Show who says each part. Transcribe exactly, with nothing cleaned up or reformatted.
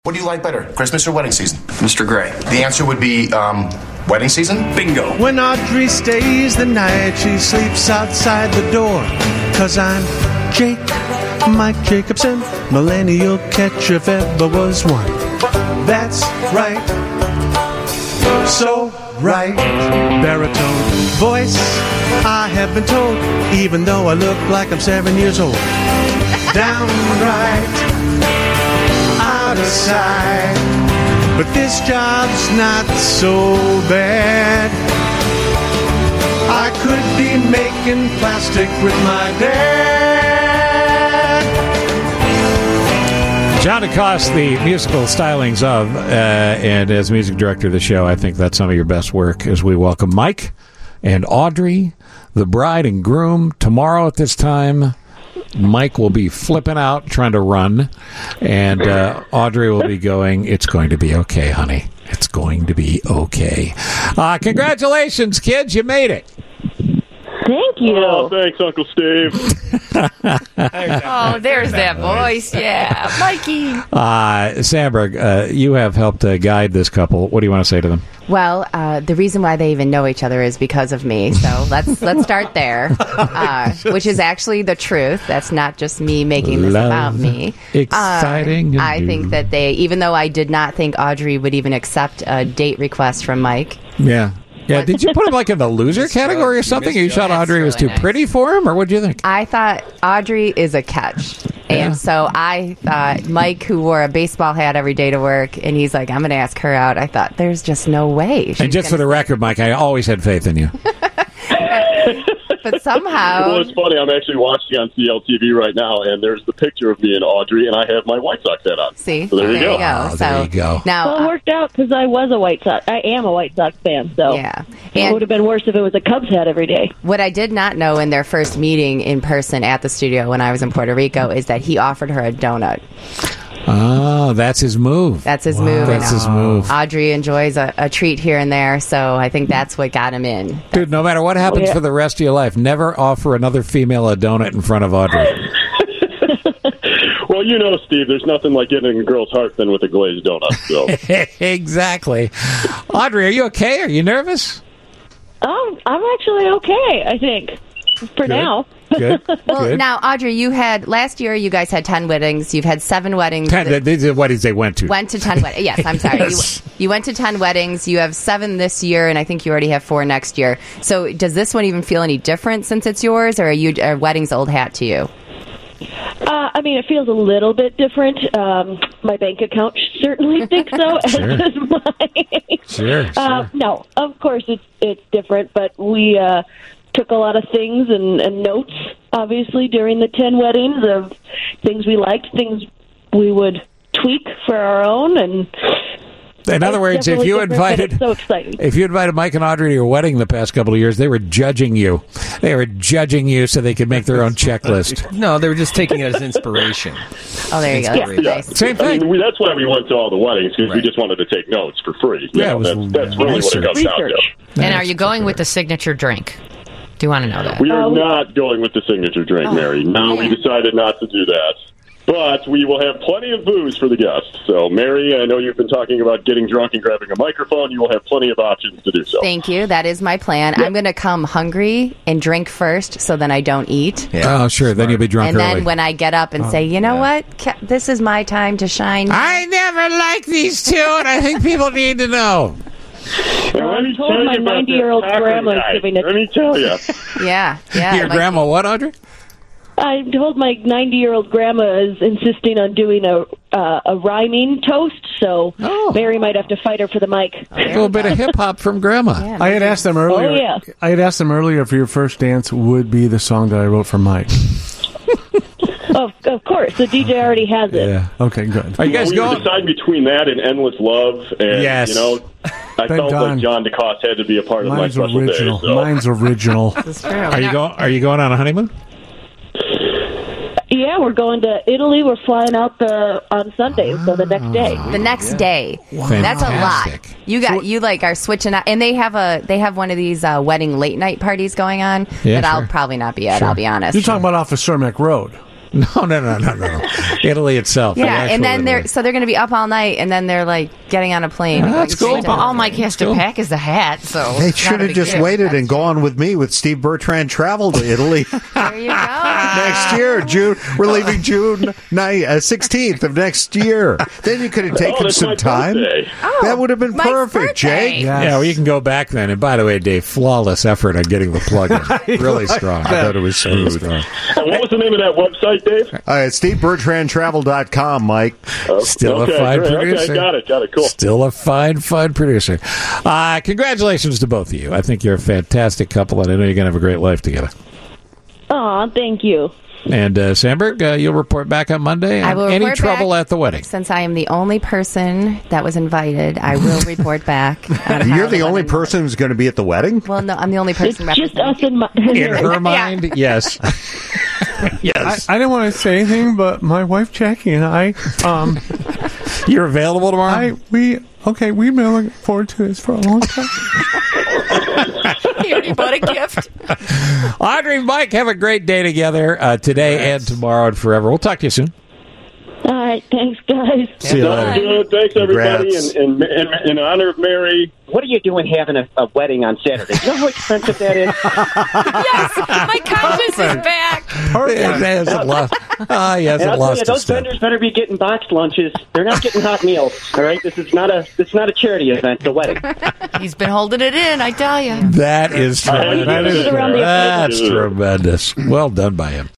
Speaker 1: What do you like better, Christmas or wedding season?
Speaker 2: Mister Gray.
Speaker 1: The answer would be, um, wedding season?
Speaker 2: Bingo.
Speaker 3: When Audrey stays the night, she sleeps outside the door. Cause I'm Jake, Mike Jacobson, millennial catch if ever was one. That's right. So right. Baritone voice, I have been told, even though I look like I'm seven years old. Downright out of sight, but this job's not so bad. I could be making plastic with my dad.
Speaker 4: John DeCoste, the musical stylings of, uh, and as music director of the show, I think that's some of your best work as we welcome Mike and Audrey, the bride and groom, tomorrow at this time. Mike will be flipping out, trying to run, and uh, Audrey will be going, it's going to be okay, honey. It's going to be okay. Uh, congratulations, kids. You made it.
Speaker 5: Thank you.
Speaker 6: Oh, thanks, Uncle Steve.
Speaker 7: Oh, there's that voice. Yeah, Mikey.
Speaker 4: Uh, Sandberg, uh, you have helped uh, guide this couple. What do you want to say to them?
Speaker 7: Well, uh, the reason why they even know each other is because of me. So let's let's start there, uh, which is actually the truth. That's not just me making this
Speaker 4: Love,
Speaker 7: about me.
Speaker 4: Exciting.
Speaker 7: Uh, I think that they, even though I did not think Audrey would even accept a date request from Mike.
Speaker 4: Yeah. Yeah, did you put him like in the loser category or something? You thought Audrey was too
Speaker 7: really nice.
Speaker 4: pretty for him, or what do you think?
Speaker 7: I thought Audrey is a catch.
Speaker 4: Yeah.
Speaker 7: And so I thought Mike, who wore a baseball hat every day to work, and he's like, I'm going to ask her out. I thought, there's just no way. She's
Speaker 4: And just for the record, Mike, I always had faith in you.
Speaker 7: But somehow...
Speaker 6: Well, it's funny. I'm actually watching on C L T V right now, and there's the picture of me and Audrey, and I have my White Sox hat on.
Speaker 7: See?
Speaker 6: So there,
Speaker 7: there
Speaker 6: you go.
Speaker 7: You go.
Speaker 4: Oh,
Speaker 7: so
Speaker 4: there you go.
Speaker 7: Now,
Speaker 5: Well, it worked out because I was a White Sox. I am a White Sox fan, so
Speaker 7: yeah.
Speaker 5: it
Speaker 7: And
Speaker 5: would have been worse if it was a Cubs hat every day.
Speaker 7: what I did not know in their first meeting in person at the studio when I was in Puerto Rico is that he offered her a donut.
Speaker 4: Oh, that's his move.
Speaker 7: That's his move.
Speaker 4: That's
Speaker 7: and
Speaker 4: his move.
Speaker 7: Audrey enjoys a, a treat here and there, so I think that's what got him in.
Speaker 4: Dude, no matter what happens
Speaker 5: yeah.
Speaker 4: for the rest of your life, never offer another female a donut in front of Audrey.
Speaker 6: Well, you know, Steve, there's nothing like getting a girl's heart than with a glazed donut. So.
Speaker 4: Exactly. Audrey, are you okay? Are you nervous?
Speaker 5: Um, I'm actually okay, I think, for
Speaker 4: Good.
Speaker 5: now.
Speaker 4: Good.
Speaker 7: Well,
Speaker 4: Good.
Speaker 7: now, Audrey, you had, last year you guys had ten weddings. You've had seven weddings.
Speaker 4: Ten,
Speaker 7: that-
Speaker 4: these are weddings they went to.
Speaker 7: Went to ten weddings. Yes, I'm sorry.
Speaker 4: Yes.
Speaker 7: You, you went to ten weddings. You have seven this year, and I think you already have four next year. So does this one even feel any different since it's yours, or are, you, are weddings old hat to you?
Speaker 5: Uh, I mean, it feels a little bit different. Um, my bank account certainly thinks so,
Speaker 4: Sure.
Speaker 5: as does mine.
Speaker 4: Sure, sure.
Speaker 5: Uh, no, of course it's it's different, but we uh, took a lot of things and, and notes, obviously, during the ten weddings of things we liked, things we would tweak for our own, and
Speaker 4: In other
Speaker 5: it's
Speaker 4: words, if
Speaker 5: definitely
Speaker 4: you
Speaker 5: different, but
Speaker 4: invited
Speaker 5: it's so exciting.
Speaker 4: if you invited Mike and Audrey to your wedding the past couple of years, they were judging you. They were judging you so they could make their own checklist.
Speaker 2: No, they were just taking it as inspiration.
Speaker 7: Oh, there you go. That's
Speaker 2: Inspiration.
Speaker 6: Yeah.
Speaker 7: nice.
Speaker 4: Same
Speaker 6: I
Speaker 4: thing.
Speaker 6: mean, we, that's why we went to all the weddings, because we
Speaker 2: Right.
Speaker 6: just wanted to take notes for free. You
Speaker 4: Yeah,
Speaker 6: know,
Speaker 4: it was
Speaker 6: that's, that's really what it comes down to.
Speaker 5: Research.
Speaker 8: And are you going with the signature drink? Do you want to know that?
Speaker 6: We are
Speaker 5: Uh, we-
Speaker 6: not going with the signature drink,
Speaker 7: Oh,
Speaker 6: Mary. No, we
Speaker 7: man.
Speaker 6: decided not to do that. But we will have plenty of booze for the guests. So, Mary, I know you've been talking about getting drunk and grabbing a microphone. You will have plenty of options to do so.
Speaker 7: Thank you. That is my plan. I'm going to come hungry and drink first, so then I don't eat.
Speaker 4: Oh, sure. Then you'll be drunk
Speaker 7: And
Speaker 4: early.
Speaker 7: then when I get up and say, you know what, Ca- this is my time to shine.
Speaker 4: I never liked these two, and I think people need to know.
Speaker 6: And let me
Speaker 5: I told
Speaker 6: tell
Speaker 5: my
Speaker 6: you about
Speaker 5: ninety-year-old
Speaker 6: that taco
Speaker 5: grandma
Speaker 6: guy.
Speaker 5: giving it-
Speaker 6: Let me tell you.
Speaker 7: Yeah, yeah.
Speaker 4: Your
Speaker 7: like-
Speaker 4: grandma what, Audrey?
Speaker 5: I told my ninety-year-old grandma is insisting on doing a uh, a rhyming toast, so
Speaker 4: Oh.
Speaker 5: Mary might have to fight her for the mic.
Speaker 4: A little bit of hip-hop from Grandma.
Speaker 7: Yeah,
Speaker 3: I had asked them earlier.
Speaker 5: Oh, yeah.
Speaker 3: I had asked them earlier if your first dance would be the song that I wrote for Mike.
Speaker 5: Of, of course, the D J already has it.
Speaker 4: Yeah.
Speaker 3: Okay, good.
Speaker 4: Are you guys
Speaker 6: we were
Speaker 4: going?
Speaker 6: deciding between that and Endless Love, and,
Speaker 4: Yes.
Speaker 6: you know, I
Speaker 3: Then
Speaker 6: felt
Speaker 3: done.
Speaker 6: like John DeCoste had to be a part of
Speaker 3: Mine's
Speaker 6: my special
Speaker 3: original.
Speaker 6: day. So.
Speaker 3: Mine's original.
Speaker 7: That's true.
Speaker 4: Are you going? Are you going on a honeymoon?
Speaker 5: Yeah, we're going to Italy. We're flying out the on Sunday, so the next day.
Speaker 7: The next day. That's a lot.
Speaker 4: Fantastic.
Speaker 7: You got you like are switching out, and they have a they have one of these uh, wedding late night parties going on
Speaker 4: Yeah,
Speaker 7: that I'll
Speaker 4: sure.
Speaker 7: probably not be at.
Speaker 4: Sure.
Speaker 7: I'll be honest.
Speaker 3: You're talking about off of Cermak Road.
Speaker 4: No, no, no, no, no. Italy itself. the
Speaker 7: Yeah,
Speaker 4: actual
Speaker 7: and then
Speaker 4: Italy.
Speaker 7: they're so they're going to be up all night, and then they're like getting on a plane.
Speaker 4: Yeah, that's cool.
Speaker 8: Well, all Mike has to
Speaker 4: Cool.
Speaker 8: pack is the hat, so
Speaker 9: They
Speaker 8: it's not
Speaker 9: should
Speaker 8: a
Speaker 9: have
Speaker 8: big
Speaker 9: just
Speaker 8: deal.
Speaker 9: waited and gone with me with Steve Bertrand travel to Italy
Speaker 7: There you go.
Speaker 9: next year. June, we're leaving June ni- uh, sixteenth of next year. Then you could have taken
Speaker 6: Oh, that's
Speaker 9: some
Speaker 6: my
Speaker 9: time.
Speaker 6: birthday.
Speaker 9: That would have been
Speaker 7: Mike's
Speaker 9: perfect,
Speaker 7: birthday.
Speaker 9: Jake.
Speaker 4: Yeah, well, you can go back then. And by the way, Dave, flawless effort on getting the plug in. Really strong. I thought it was smooth. Strong.
Speaker 6: And what was the name of that website, Dave?
Speaker 9: Uh, Steve Bertrand Travel dot com, Mike.
Speaker 4: Still
Speaker 6: okay,
Speaker 4: a fine
Speaker 6: great.
Speaker 4: producer.
Speaker 6: Okay, got it, got it. Cool.
Speaker 4: Still a fine, fine producer. Uh, congratulations to both of you. I think you're a fantastic couple, and I know you're going to have a great life together.
Speaker 5: Aw, thank you.
Speaker 4: And uh, Sandberg, uh, you'll report back on Monday.
Speaker 7: I will
Speaker 4: Any
Speaker 7: report
Speaker 4: trouble
Speaker 7: back.
Speaker 4: at the wedding?
Speaker 7: Since I am the only person that was invited, I will report back. on how
Speaker 9: You're the only
Speaker 7: wedding
Speaker 9: person who's going to be at the wedding?
Speaker 7: went. Well, no, I'm the only
Speaker 5: It's
Speaker 7: person
Speaker 5: just
Speaker 7: representing.
Speaker 5: us and my.
Speaker 4: In her mind, yes. yes.
Speaker 3: I, I didn't want to say anything, but my wife Jackie and I, um,
Speaker 4: You're available tomorrow?
Speaker 3: I we okay, we've been looking forward to this for a long time.
Speaker 8: You already bought a gift.
Speaker 4: Audrey and Mike, have a great day together uh, today and tomorrow and forever. We'll talk to you soon.
Speaker 5: All right, thanks, guys.
Speaker 4: See you
Speaker 6: Sounds
Speaker 4: later.
Speaker 6: good. Thanks, everybody.
Speaker 9: Congrats.
Speaker 6: And, and, and in honor of Mary,
Speaker 10: What are you doing having a, a wedding on Saturday? You know how expensive that is?
Speaker 8: Yes, my conscience is back.
Speaker 4: It hasn't lost. Ah, he
Speaker 10: And
Speaker 4: hasn't
Speaker 10: I'll tell
Speaker 4: lost
Speaker 10: you,
Speaker 4: a
Speaker 10: those
Speaker 4: step.
Speaker 10: vendors better be getting boxed lunches. They're not getting hot meals. All right, this is not a this is not a charity event. It's a wedding.
Speaker 8: He's been holding it in, I tell you.
Speaker 4: That is
Speaker 6: I had to
Speaker 4: tremendous.
Speaker 6: get it
Speaker 5: around the
Speaker 4: That's
Speaker 6: edges.
Speaker 4: tremendous. Well done by him.